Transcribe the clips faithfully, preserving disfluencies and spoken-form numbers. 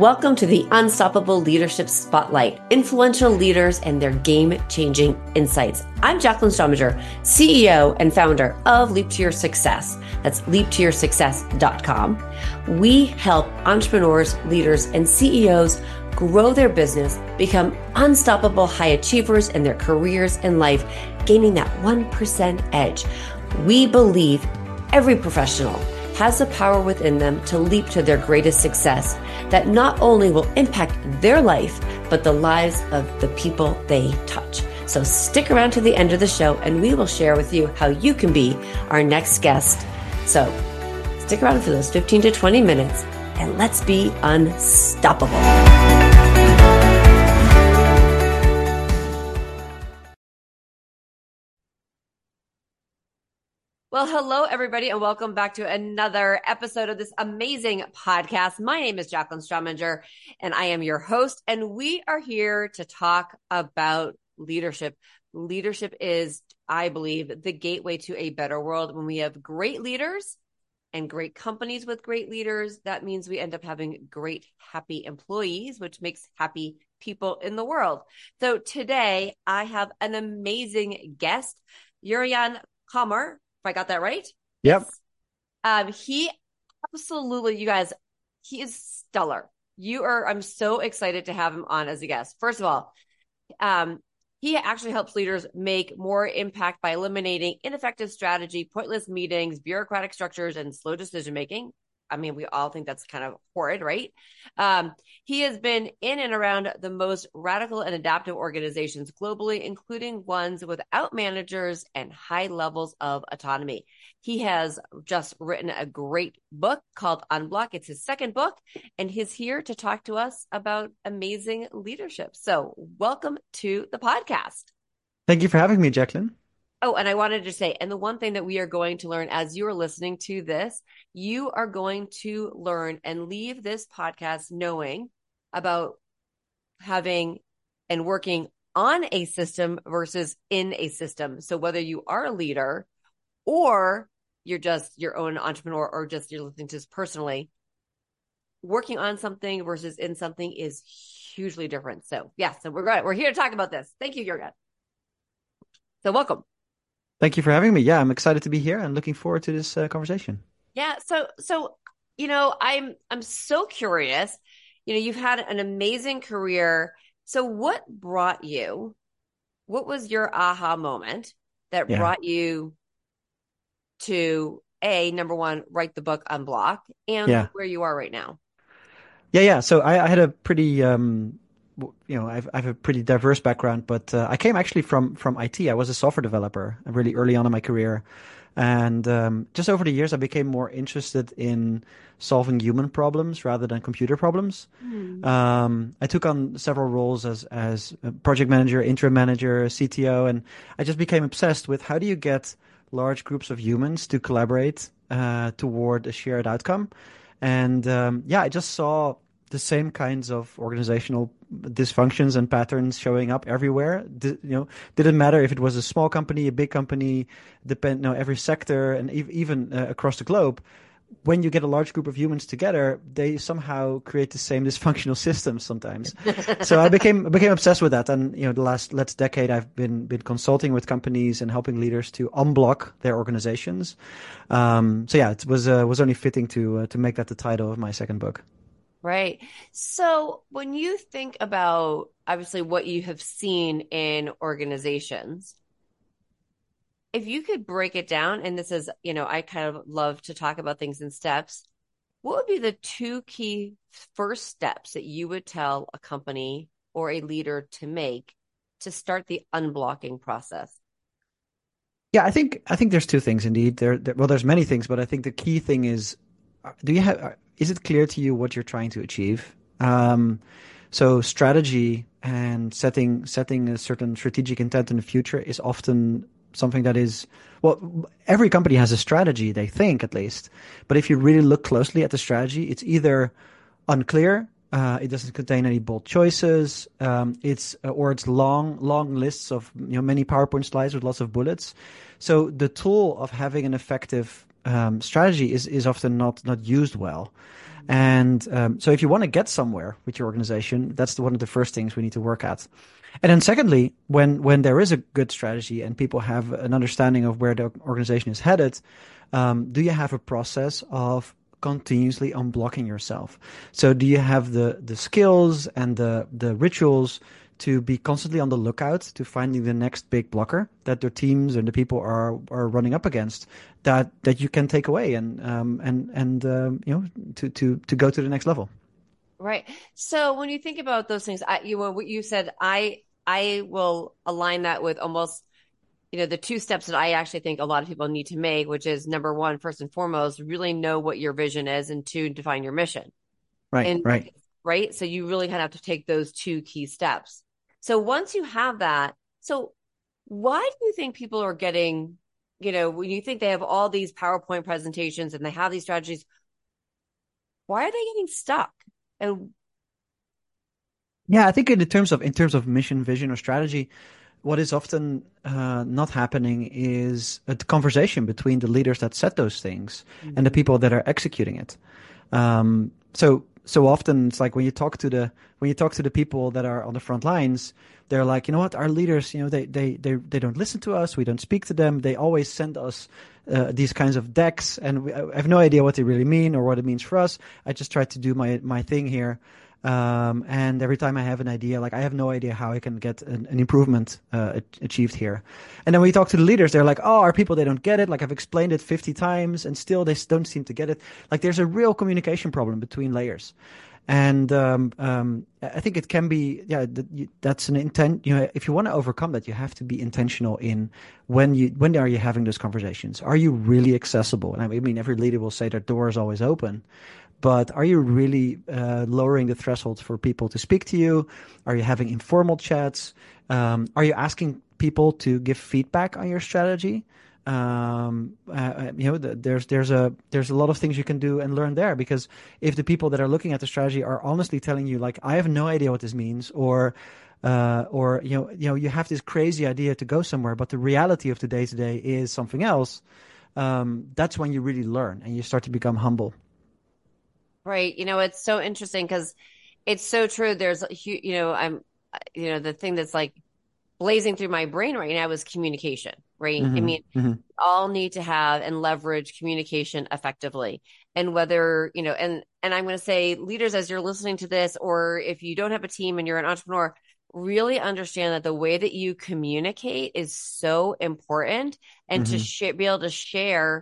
Welcome to the Unstoppable Leadership Spotlight, influential leaders and their game-changing insights. I'm Jacqueline Strominger, C E O and founder of Leap to Your Success. That's leap to your success dot com. We help entrepreneurs, leaders, and C E Os grow their business, become unstoppable high achievers in their careers and life, gaining that one percent edge. We believe every professional has the power within them to leap to their greatest success that not only will impact their life, but the lives of the people they touch. So stick around to the end of the show and we will share with you how you can be our next guest. So stick around for those fifteen to twenty minutes and let's be unstoppable. Well, hello, everybody, and welcome back to another episode of this amazing podcast. My name is Jacqueline Strominger, and I am your host, and we are here to talk about leadership. Leadership is, I believe, the gateway to a better world. When we have great leaders and great companies with great leaders, that means we end up having great, happy employees, which makes happy people in the world. So today, I have an amazing guest, Jurjan Kammer. I got that right? Yep. Um, he absolutely, you guys, he is stellar. You are, I'm so excited to have him on as a guest. First of all, um, he actually helps leaders make more impact by eliminating ineffective strategy, pointless meetings, bureaucratic structures, and slow decision-making. I mean, we all think that's kind of horrid, right? Um, he has been in and around the most radical and adaptive organizations globally, including ones without managers and high levels of autonomy. He has just written a great book called Unblock. It's his second book, and he's here to talk to us about amazing leadership. So welcome to the podcast. Thank you for having me, Jacqueline. Oh, and I wanted to say, and the one thing that we are going to learn as you are listening to this, you are going to learn and leave this podcast knowing about having and working on a system versus in a system. So whether you are a leader or you're just your own entrepreneur or just you're listening to this personally, working on something versus in something is hugely different. So yeah, so we're good. We're here to talk about this. Thank you, Jurjan. So welcome. Thank you for having me. Yeah, I'm excited to be here and looking forward to this uh, conversation. Yeah. So, so, you know, I'm, I'm so curious, you know, you've had an amazing career. So what brought you, what was your aha moment that Yeah. brought you to a number one, write the book Unblock and Yeah. where you are right now? Yeah. Yeah. So I, I had a pretty, um, w- you know, I've, I have a pretty diverse background, but uh, I came actually from, from I T. I was a software developer really early on in my career. And um, just over the years, I became more interested in solving human problems rather than computer problems. Hmm. Um, I took on several roles as as a project manager, interim manager, C T O, and I just became obsessed with how do you get large groups of humans to collaborate uh, toward a shared outcome. And um, yeah, I just saw the same kinds of organizational dysfunctions and patterns showing up everywhere. D- you know, didn't matter if it was a small company, a big company, depend, no, every sector, and ev- even uh, across the globe. When you get a large group of humans together, they somehow create the same dysfunctional systems sometimes. So I became I became obsessed with that, and you know, the last last decade I've been been consulting with companies and helping leaders to unblock their organizations. Um, so yeah, it was uh, was only fitting to uh, to make that the title of my second book. Right. So when you think about obviously what you have seen in organizations, if you could break it down, and this is, you know, I kind of love to talk about things in steps. What would be the two key first steps that you would tell a company or a leader to make to start the unblocking process? Yeah, I think I think there's two things indeed. There, there well, there's many things, but I think the key thing is, uh, do you have? uh, Is it clear to you what you're trying to achieve? Um, so strategy and setting setting a certain strategic intent in the future is often something that is well, every company has a strategy, they think at least. But if you really look closely at the strategy, it's either unclear. Uh, it doesn't contain any bold choices. Um, it's uh, or it's long, long lists of you know many PowerPoint slides with lots of bullets. So the tool of having an effective um, strategy is is often not not used well. And um, so if you want to get somewhere with your organization, that's the, one of the first things we need to work at. And then secondly, when when there is a good strategy and people have an understanding of where the organization is headed, um, do you have a process of continuously unblocking yourself? So do you have the the skills and the the rituals to be constantly on the lookout to finding the next big blocker that the teams and the people are are running up against, that that you can take away and um and and um, you know to to to go to the next level? Right. So when you think about those things, I, you what you said, I I will align that with almost, you know, the two steps that I actually think a lot of people need to make, which is number one, first and foremost, really know what your vision is, and two, define your mission. Right, And right. right. So you really kind of have to take those two key steps. So once you have that, so why do you think people are getting, you know, when you think they have all these PowerPoint presentations and they have these strategies, why are they getting stuck? And Yeah, I think in the terms of in terms of mission, vision, or strategy, what is often uh, not happening is a conversation between the leaders that set those things and the Mhm. people that are executing it. Um, so so often it's like when you talk to the when you talk to the people that are on the front lines, they're like, you know what, our leaders, you know, they they they they don't listen to us. We don't speak to them. They always send us uh, these kinds of decks, and we, I have no idea what they really mean or what it means for us. I just try to do my my thing here. Um, and every time I have an idea, like I have no idea how I can get an, an improvement uh, achieved here. And then when you talk to the leaders, they're like, "Oh, our people, they don't get it. Like I've explained it fifty times, and still they don't seem to get it." Like there's a real communication problem between layers, and um, um, I think it can be, yeah, that you, that's an intent. You know, if you want to overcome that, you have to be intentional in when you when are you having those conversations? Are you really accessible? And I mean, every leader will say their door is always open. But are you really uh, lowering the threshold for people to speak to you? Are you having informal chats? Um, are you asking people to give feedback on your strategy? Um, uh, you know, the, there's there's a there's a lot of things you can do and learn there, because if the people that are looking at the strategy are honestly telling you, like, I have no idea what this means, or uh, or you know you know you have this crazy idea to go somewhere, but the reality of the day to day is something else. Um, that's when you really learn and you start to become humble. right, you know, it's so interesting because it's so true. There's, a hu- you know, I'm, you know, the thing that's like blazing through my brain right now is communication, right? I Hmm. mean, Hmm. all need to have and leverage communication effectively. And whether, you know, and and I'm going to say leaders, as you're listening to this, or if you don't have a team and you're an entrepreneur, really understand that the way that you communicate is so important, and to Hmm. sh- be able to share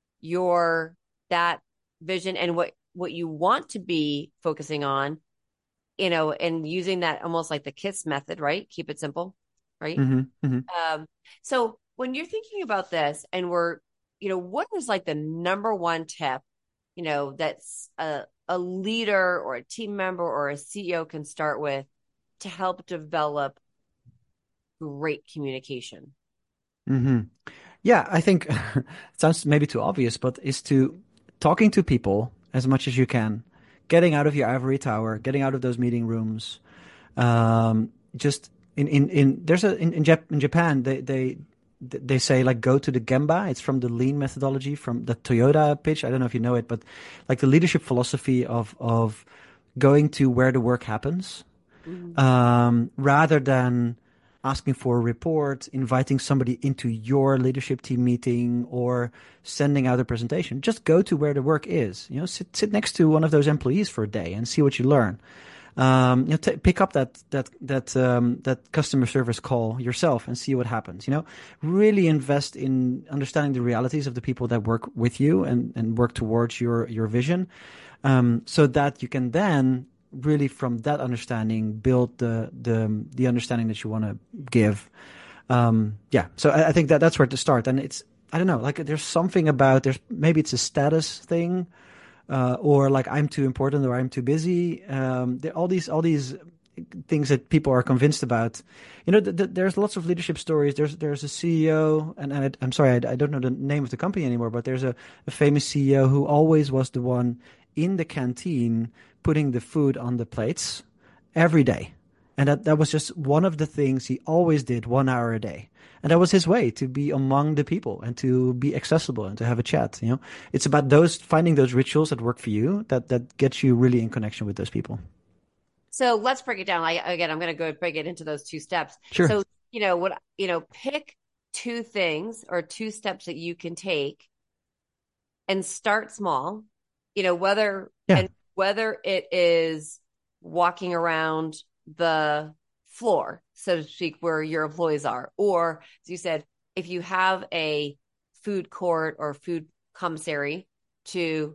your that vision and what what you want to be focusing on, you know, and using that almost like the KISS method, right? Keep it simple, right? Hmm. Hmm. Um, so when you're thinking about this and we're, you know, what is like the number one tip, you know, that's a, a leader or a team member or a C E O can start with to help develop great communication? Hmm. Yeah, I think it sounds maybe too obvious, but is to talking to people as much as you can, getting out of your ivory tower, getting out of those meeting rooms. Um, just in, in, in there's a in, in, Jap- in Japan they they they say, like, go to the Gemba. It's from the lean methodology from the Toyota pitch. I don't know if you know it, but like the leadership philosophy of of going to where the work happens, Mhm. um, rather than asking for a report, inviting somebody into your leadership team meeting, or sending out a presentation. Just go to where the work is. You know, sit sit next to one of those employees for a day and see what you learn. Um, you know, t- pick up that that that um, that customer service call yourself and see what happens. You know, really invest in understanding the realities of the people that work with you and and work towards your your vision, um, so that you can then really from that understanding build the the the understanding that you want to give. Um, yeah, so I, I think that that's where to start. And it's, I don't know, like there's something about, there's maybe it's a status thing, uh, or like I'm too important or I'm too busy. Um, there, all these all these things that people are convinced about. You know, th- th- there's lots of leadership stories. There's there's a C E O, and, and I, I'm sorry, I, I don't know the name of the company anymore, but there's a, a famous C E O who always was the one in the canteen putting the food on the plates every day. And that, that was just one of the things he always did one hour a day. And that was his way to be among the people and to be accessible and to have a chat. You know, it's about those finding those rituals that work for you that that gets you really in connection with those people. So let's break it down. I, again, I'm going to go break it into those two steps. Sure. So, you know, what, you know, pick two things or two steps that you can take and start small, you know, whether, Yeah. and whether it is walking around the floor, so to speak, where your employees are, or as you said, if you have a food court or food commissary, to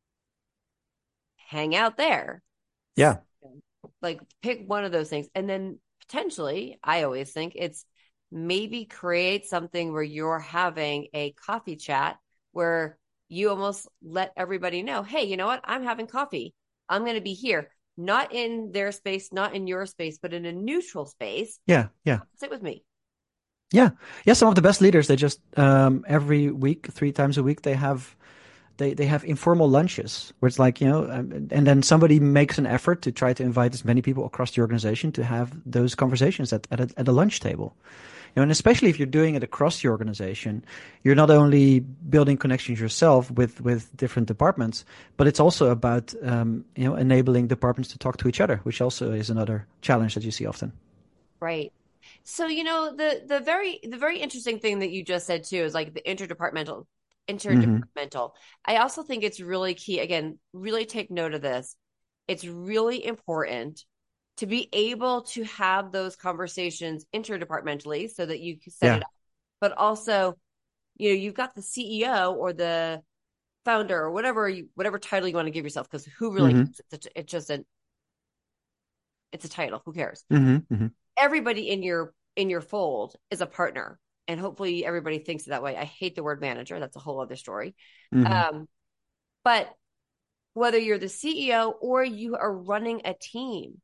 hang out there. Yeah. Like pick one of those things. And then potentially, I always think it's maybe create something where you're having a coffee chat where you almost let everybody know, hey, you know what? I'm having coffee. I'm going to be here, not in their space, not in your space, but in a neutral space. Yeah. Yeah. Sit with me. Yeah. Yeah. Some of the best leaders, they just, um, every week, three times a week, they have, they, they have informal lunches where it's like, you know, um, and then somebody makes an effort to try to invite as many people across the organization to have those conversations at, at a, at a lunch table. You know, and especially if you're doing it across the organization, you're not only building connections yourself with, with different departments, but it's also about, um, you know, enabling departments to talk to each other, which also is another challenge that you see often. Right. So, you know, the the very the very interesting thing that you just said too is like the interdepartmental Mm-hmm. interdepartmental. I also think it's really key. Again, really take note of this. It's really important to be able to have those conversations interdepartmentally so that you can set Yeah. it up. But also, you know, you've got the C E O or the founder or whatever you whatever title you want to give yourself, because who really Mm-hmm. cares? It's, a, it's just a it's a title. Who cares? Mm-hmm. Mm-hmm. Everybody in your in your fold is a partner, and hopefully everybody thinks that way. I hate the word manager. That's a whole other story. Mm-hmm. Um, but whether you're the C E O or you are running a team,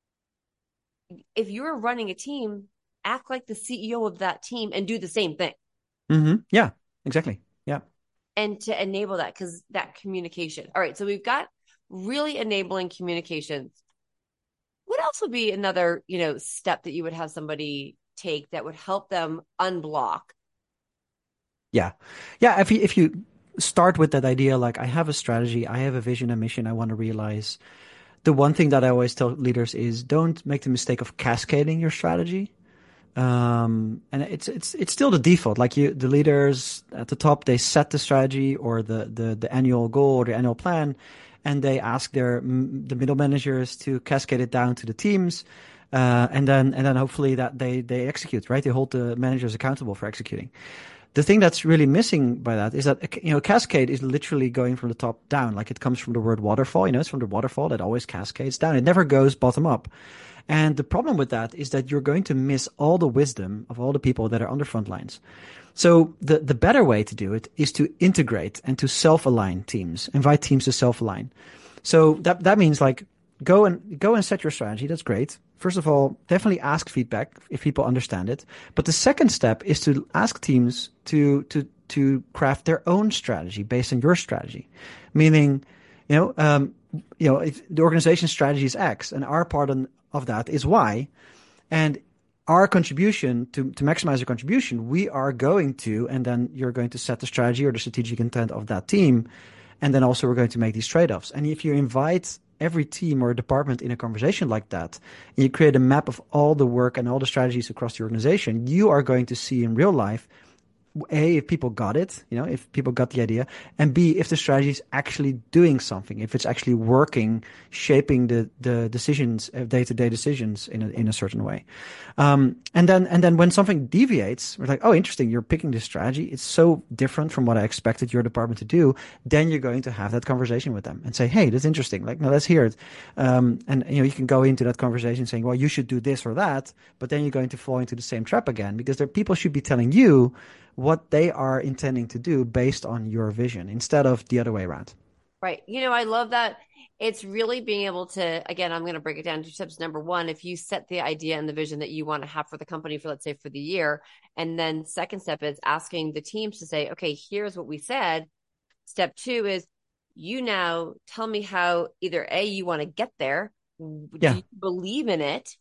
if you're running a team, act like the C E O of that team and do the same thing. Mm-hmm. Yeah, exactly. Yeah. And to enable that, because that communication. All right, so we've got really enabling communications. What else would be another, you know, step that you would have somebody take that would help them unblock? Yeah. Yeah. If you, if you start with that idea, like I have a strategy, I have a vision, a mission I want to realize. The one thing that I always tell leaders is don't make the mistake of cascading your strategy. Um, and it's, it's, it's still the default. Like you, the leaders at the top, they set the strategy or the, the, the annual goal or the annual plan, and they ask their, the middle managers to cascade it down to the teams. Uh, and then, and then hopefully that they, they execute, right? They hold the managers accountable for executing. The thing that's really missing by that is that, you know, cascade is literally going from the top down. Like it comes from the word waterfall, you know, it's from the waterfall that always cascades down. It never goes bottom up. And the problem with that is that you're going to miss all the wisdom of all the people that are on the front lines. So the, the better way to do it is to integrate and to self-align teams, invite teams to self-align. So that, that means like go and go and set your strategy. That's great. First of all, definitely ask feedback if people understand it. But the second step is to ask teams to, to, to craft their own strategy based on your strategy. Meaning, you know, um, you know, if the organization's strategy is X and our part on, of that is Y, and our contribution to, to maximize your contribution, we are going to, and then you're going to set the strategy or the strategic intent of that team. And then also we're going to make these trade-offs. And if you invite every team or department in a conversation like that, and you create a map of all the work and all the strategies across the organization, you are going to see in real life, A, if people got it, you know, if people got the idea, and B, if the strategy is actually doing something, if it's actually working, shaping the, the decisions, uh, day-to-day decisions in a, in a certain way. Um, and then, and then when something deviates, we're like, oh, interesting, you're picking this strategy. It's so different from what I expected your department to do. Then you're going to have that conversation with them and say, hey, that's interesting. Like, no, let's hear it. Um, and, you know, you can go into that conversation saying, well, you should do this or that, but then you're going to fall into the same trap again because there people should be telling you what they are intending to do based on your vision instead of the other way around. Right. You know, I love that. It's really being able to, again, I'm going to break it down to steps. Number one, if you set the idea and the vision that you want to have for the company for, let's say, for the year. And then second step is asking the teams to say, okay, here's what we said. Step two is you now tell me how either A, you want to get there. Do Yeah. you believe in it?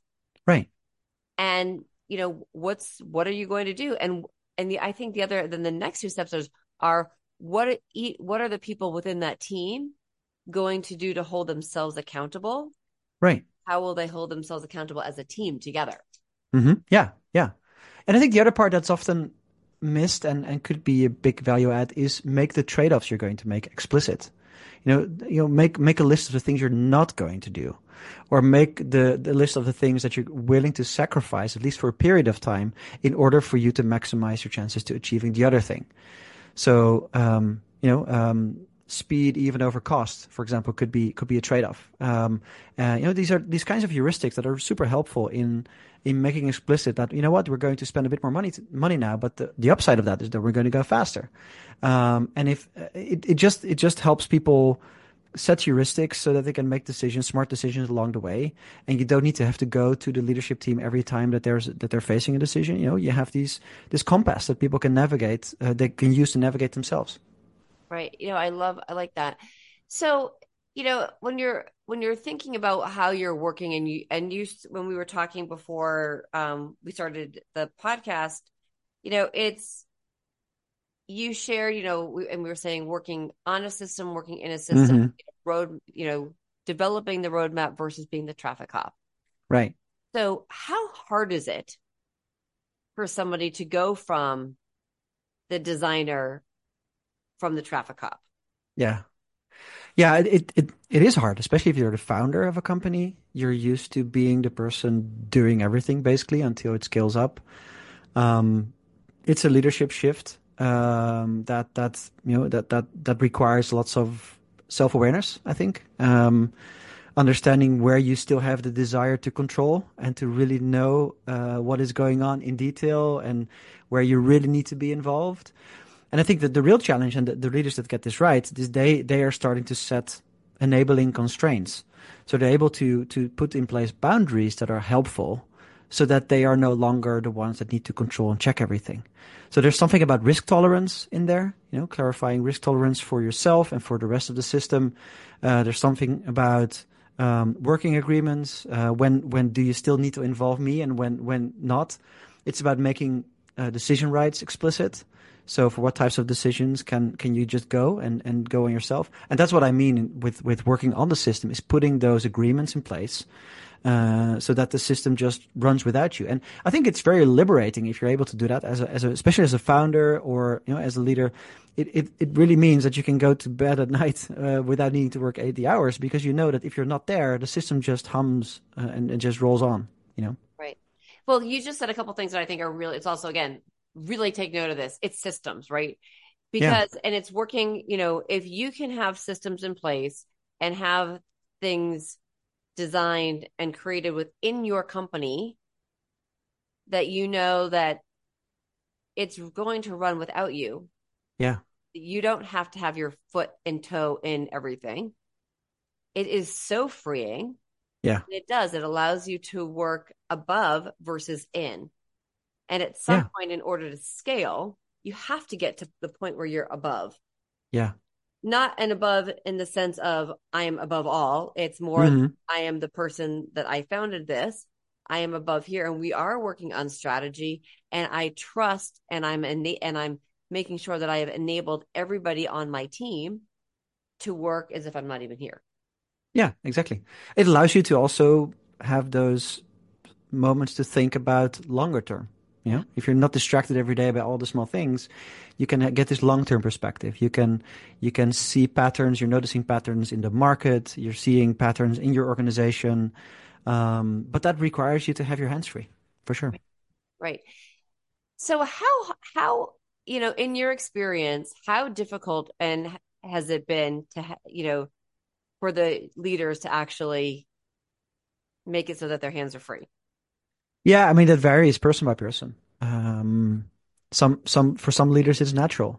Right. And, you know, what's what are you going to do? And and the I think the other then the next two steps are, are what are, what are the people within that team going to do to hold themselves accountable? Right. How will they hold themselves accountable as a team together? Hmm. Yeah. Yeah. And I think the other part that's often missed and, and could be a big value add is make the trade-offs you're going to make explicit. You know, you know, make make a list of the things you're not going to do, or make the, the list of the things that you're willing to sacrifice, at least for a period of time, in order for you to maximize your chances to achieving the other thing. So, um, you know, um, speed even over cost, for example, could be could be a trade-off. Um, uh, you know, these are these kinds of heuristics that are super helpful in in making explicit that, you know what, we're going to spend a bit more money to, money now, but the, the upside of that is that we're going to go faster. Um, and if uh, it, it just it just helps people set heuristics so that they can make decisions, smart decisions along the way, and you don't need to have to go to the leadership team every time that there's that they're facing a decision. You know, you have these this compass that people can navigate, uh, they can use to navigate themselves. Right. You know, I love, I like that. So, you know, when you're when you're thinking about how you're working and you and you when we were talking before um we started the podcast, you know, it's you shared, you know, we, and we were saying working on a system, working in a system, Hmm. road, you know, developing the roadmap versus being the traffic cop. Right. So, how hard is it for somebody to go from the designer from the traffic cop? Yeah. Yeah. It, it it is hard, especially if you're the founder of a company. You're used to being the person doing everything basically until it scales up. Um, it's a leadership shift um, that that you know that that that requires lots of self-awareness, I think. Um, understanding where you still have the desire to control and to really know uh, what is going on in detail and where you really need to be involved. And I think that the real challenge and the, the leaders that get this right is they they are starting to set enabling constraints. So they're able to to put in place boundaries that are helpful so that they are no longer the ones that need to control and check everything. So there's something about risk tolerance in there, you know, clarifying risk tolerance for yourself and for the rest of the system. Uh, there's something about um, working agreements. Uh, when when do you still need to involve me and when when not? It's about making uh, decision rights explicit. So for what types of decisions can can you just go and, and go on yourself? And that's what I mean with, with working on the system is putting those agreements in place uh, so that the system just runs without you. And I think it's very liberating if you're able to do that as a, as a, especially as a founder or, you know, as a leader. It, it, it really means that you can go to bed at night uh, without needing to work eighty hours because you know that if you're not there, the system just hums uh, and, and just rolls on, you know? Right. Well, you just said a couple things that I think are really, it's also, again, really take note of this. It's systems, right? Yeah. Because, and it's working, you know, if you can have systems in place and have things designed and created within your company that you know that it's going to run without you, Yeah. you don't have to have your foot and toe in everything. It is so freeing. Yeah. It does. It allows you to work above versus in. And at some Yeah. point, in order to scale, you have to get to the point where you're above. Yeah. Not an above in the sense of I am above all. It's more Hmm. I am the person that I founded this. I am above here, and we are working on strategy. And I trust, and I'm ena- and I'm making sure that I have enabled everybody on my team to work as if I'm not even here. Yeah, exactly. It allows you to also have those moments to think about longer term. You Yeah. know, if you're not distracted every day by all the small things, you can get this long-term perspective. You can you can see patterns. You're noticing patterns in the market. You're seeing patterns in your organization. Um, but that requires you to have your hands free, for sure. Right. So how how you know in your experience, how difficult and has it been to ha- you know for the leaders to actually make it so that their hands are free? Yeah, I mean that varies person by person. Um, some some for some leaders it's natural.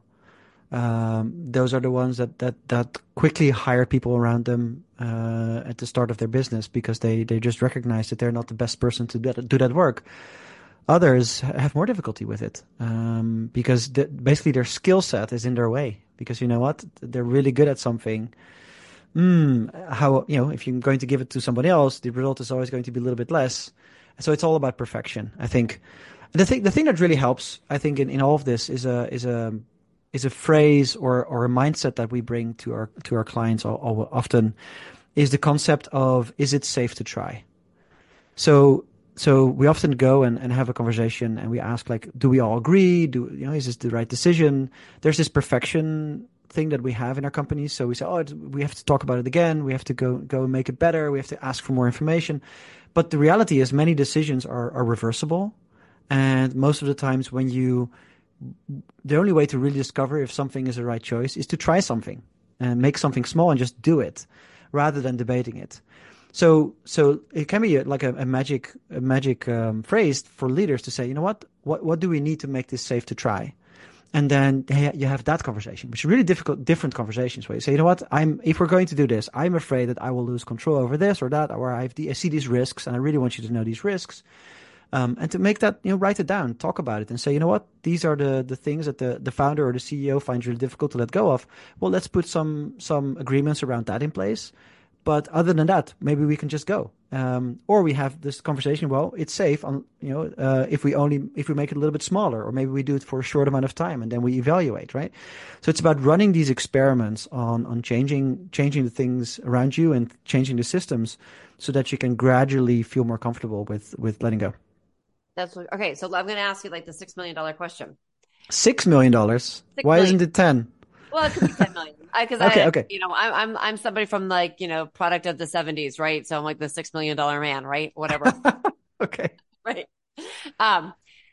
Um, those are the ones that that that quickly hire people around them uh, at the start of their business because they they just recognize that they're not the best person to do that, do that work. Others have more difficulty with it um, because the, basically their skill set is in their way. Because you know what, they're really good at something. Mm, how you know if you're going to give it to somebody else, the result is always going to be a little bit less. So it's all about perfection. I think the thing the thing that really helps, I think, in, in all of this is a is a is a phrase or or a mindset that we bring to our to our clients all, all, often is the concept of, is it safe to try? So so we often go and, and have a conversation and we ask, like, do we all agree? Do you know, is this the right decision? There's this perfection thing that we have in our companies. So we say, oh, it's, we have to talk about it again. We have to go go and make it better. We have to ask for more information. But the reality is many decisions are, are reversible. And most of the times when you, the only way to really discover if something is the right choice is to try something and make something small and just do it rather than debating it. So, so it can be a, like a, a magic, a magic um, phrase for leaders to say, you know what, what, what do we need to make this safe to try? And then you have that conversation, which is really difficult, different conversations where you say, you know what, I'm, if we're going to do this, I'm afraid that I will lose control over this or that, or I, have the, I see these risks and I really want you to know these risks. Um, and to make that, you know, write it down, talk about it and say, you know what, these are the, the things that the, the founder or the C E O finds really difficult to let go of. Well, let's put some, some agreements around that in place. But other than that, maybe we can just go. Um, or we have this conversation. Well, it's safe on, you know, uh, if we only, if we make it a little bit smaller, or maybe we do it for a short amount of time and then we evaluate, right? So it's about running these experiments on, on changing, changing the things around you and changing the systems so that you can gradually feel more comfortable with, with letting go. That's what, okay. So I'm going to ask you like the six million dollar question. Six million dollars. Why million. Isn't it ten? Well, it could be ten million. Because okay, I, okay. you know, I'm I'm I'm somebody from like, you know, product of the seventies, right? So I'm like the six million dollar man, right? Whatever. okay. Right. Um.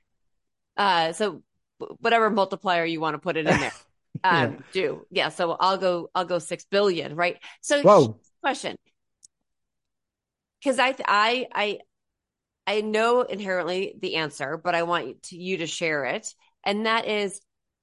Uh. So whatever multiplier you want to put it in there, um, yeah. do yeah. So I'll go I'll go six billion, right? So Whoa. Question. Because I I I I know inherently the answer, but I want you to, you to share it, and that is,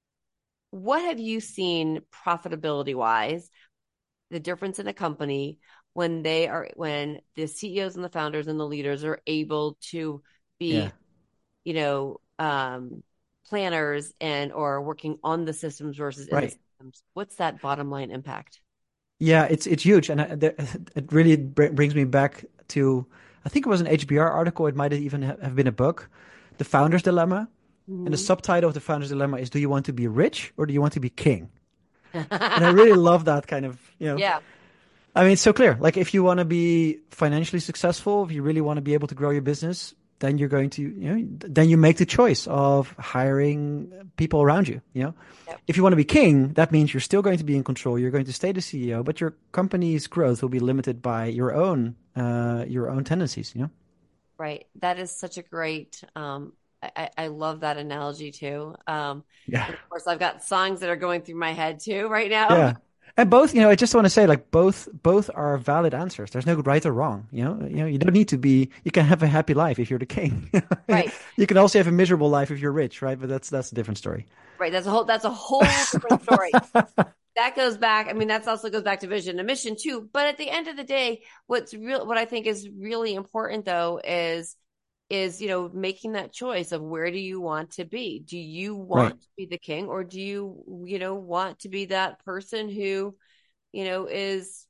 what have you seen profitability wise, the difference in a company when they are, when the C E Os and the founders and the leaders are able to be, yeah. you know, um, planners and or working on the systems versus in right. the systems? What's that bottom line impact? Yeah, it's it's huge, and it really brings me back to, I think it was an H B R article. It might even have been a book, The Founder's Dilemma. Mm-hmm. And the subtitle of The Founder's Dilemma is, do you want to be rich or do you want to be king? And I really love that kind of, you know. Yeah. I mean, it's so clear. Like, if you want to be financially successful, if you really want to be able to grow your business, then you're going to, you know, then you make the choice of hiring people around you, you know. Yep. If you want to be king, that means you're still going to be in control. You're going to stay the C E O, but your company's growth will be limited by your own, uh, your own tendencies, you know. Right. That is such a great, um, I, I love that analogy too. Um, yeah. Of course, I've got songs that are going through my head too right now. Yeah. And both, you know, I just want to say, like, both both are valid answers. There's no right or wrong. You know, you know, you don't need to be. You can have a happy life if you're the king. Right. You can also have a miserable life if you're rich, right? But that's that's a different story. Right. That's a whole. That's a whole different story. That goes back. I mean, that also goes back to vision and mission too. But at the end of the day, what's real, what I think is really important though is. is, you know, making that choice of where do you want to be? Do you want right. to be the king, or do you, you know, want to be that person who, you know, is,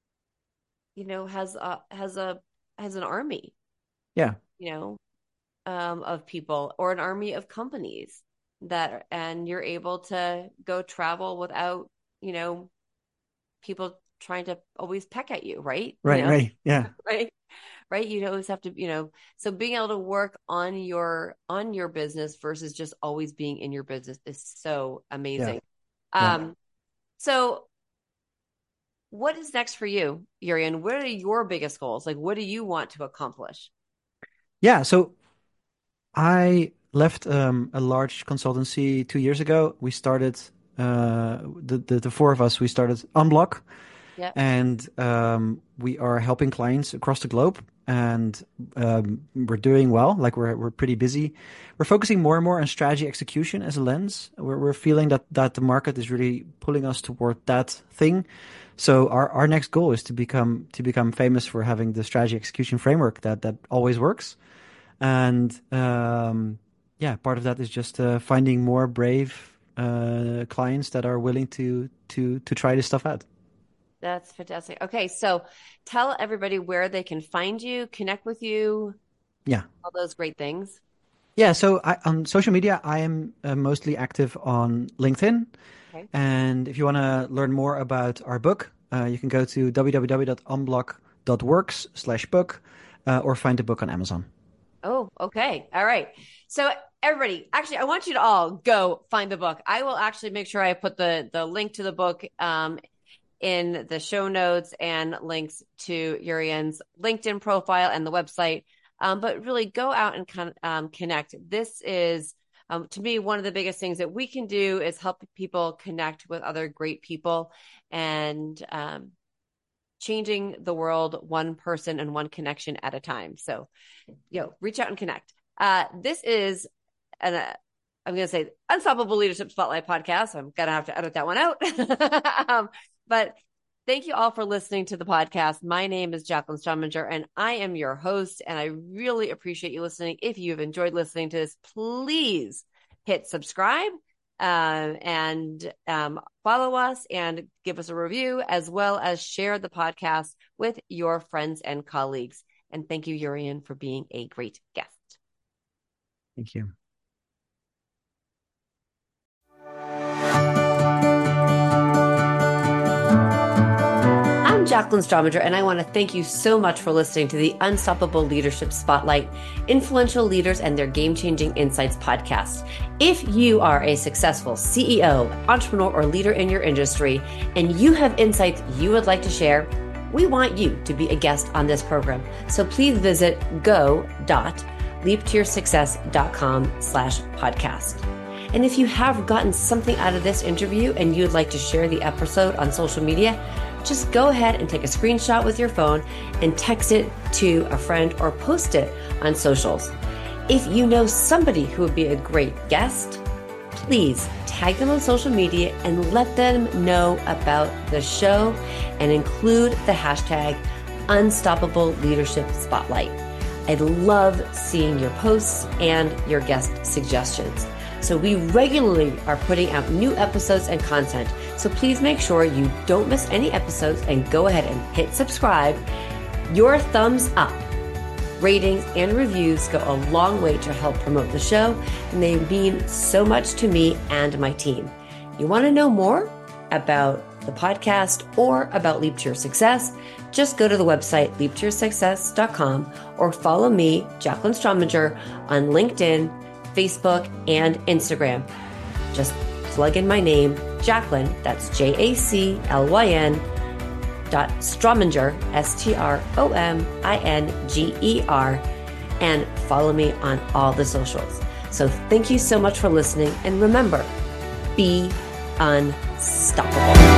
you know, has a, has a, has an army, yeah, you know, um, of people, or an army of companies that, and you're able to go travel without, you know, people trying to always peck at you. Right. Right. You know? Right. Yeah. Right. Right. You always have to, you know, so being able to work on your, on your business versus just always being in your business is so amazing. Yeah. Um, yeah. So what is next for you, Jurjen? What are your biggest goals? Like, what do you want to accomplish? Yeah. So I left um, a large consultancy two years ago. We started, uh, the, the, the four of us, we started Unblock. Yep. And um, we are helping clients across the globe, and um, we're doing well. Like, we're we're pretty busy. We're focusing more and more on strategy execution as a lens. We're we're feeling that that the market is really pulling us toward that thing. So our, our next goal is to become to become famous for having the strategy execution framework that that always works. And um, yeah, part of that is just uh, finding more brave uh, clients that are willing to to to try this stuff out. That's fantastic. Okay, so tell everybody where they can find you, connect with you. Yeah. All those great things. Yeah. So I, on social media, I am uh, mostly active on LinkedIn. Okay. And if you want to learn more about our book, uh, you can go to www.unblock.works slash book uh, or find the book on Amazon. Oh, okay. All right. So everybody, actually, I want you to all go find the book. I will actually make sure I put the the link to the book um, in the show notes and links to Jurrien's LinkedIn profile and the website. Um, but really go out and con- um, connect. This is, um, to me, one of the biggest things that we can do is help people connect with other great people and um, changing the world one person and one connection at a time. So, you know, reach out and connect. Uh, this is an, uh, I'm going to say Unstoppable Leadership Spotlight podcast. I'm going to have to edit that one out. um, but thank you all for listening to the podcast. My name is Jacqueline Strominger, and I am your host. And I really appreciate you listening. If you've enjoyed listening to this, please hit subscribe uh, and um, follow us and give us a review, as well as share the podcast with your friends and colleagues. And thank you, Jurrien, for being a great guest. Thank you. I'm Jacqueline Strominger, and I want to thank you so much for listening to the Unstoppable Leadership Spotlight, Influential Leaders and Their Game-Changing Insights podcast. If you are a successful C E O, entrepreneur, or leader in your industry, and you have insights you would like to share, we want you to be a guest on this program. So please visit go.leaptoyoursuccess.com slash podcast. And if you have gotten something out of this interview and you'd like to share the episode on social media, just go ahead and take a screenshot with your phone and text it to a friend or post it on socials. If you know somebody who would be a great guest, please tag them on social media and let them know about the show and include the hashtag Unstoppable Leadership Spotlight. I love seeing your posts and your guest suggestions. So we regularly are putting out new episodes and content. So please make sure you don't miss any episodes and go ahead and hit subscribe. Your thumbs up, ratings, and reviews go a long way to help promote the show, and they mean so much to me and my team. You want to know more about the podcast or about Leap to Your Success? Just go to the website leap to your success dot com or follow me, Jacqueline Strominger, on LinkedIn, Facebook, and Instagram. Just plug in my name, Jacqueline, that's J A C L Y N, dot Strominger, S T R O M I N G E R, and follow me on all the socials. So thank you so much for listening, and remember, be unstoppable.